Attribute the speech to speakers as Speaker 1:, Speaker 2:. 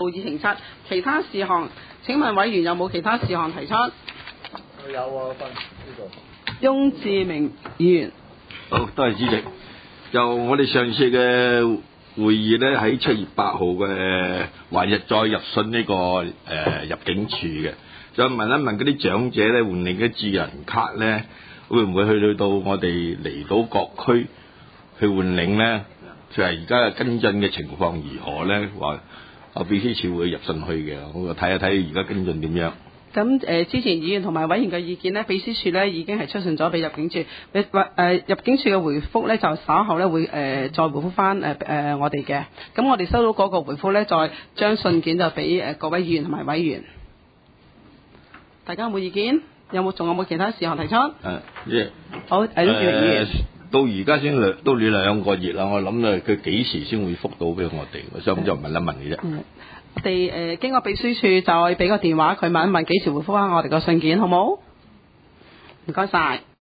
Speaker 1: 議程七，其他事項，請問委員有冇其他事項提出？
Speaker 2: 有啊，呢度。
Speaker 1: 翁志明議員。
Speaker 3: 好，多謝主席。就我哋上次嘅會議咧，喺7月8號嘅還日再入信呢、入境處嘅，就問一問嗰啲長者咧換領嘅智能卡咧，會唔會去到我哋離島各區去換領咧？就係而家嘅跟進嘅情況如何咧？話秘書處會入信去嘅，我睇一睇而家跟進點樣。
Speaker 1: 咁之前議員同埋委員嘅意見呢，秘書處呢已經係出信咗俾入境處，入境處嘅回覆呢，就稍後呢會再回覆翻我哋嘅。咁我哋收到嗰個回覆呢，再將信件就俾各位議員同埋委員。大家有冇意見？仲有冇其他事項提出？好，翁志明議員。
Speaker 3: 到而家先都2個月啦，我諗咧佢幾時先會覆到俾我哋？我想就問一問嘅啫。
Speaker 1: 我哋經過秘書處再俾個電話佢問一問幾時回覆翻我哋個信件，好冇？唔該晒。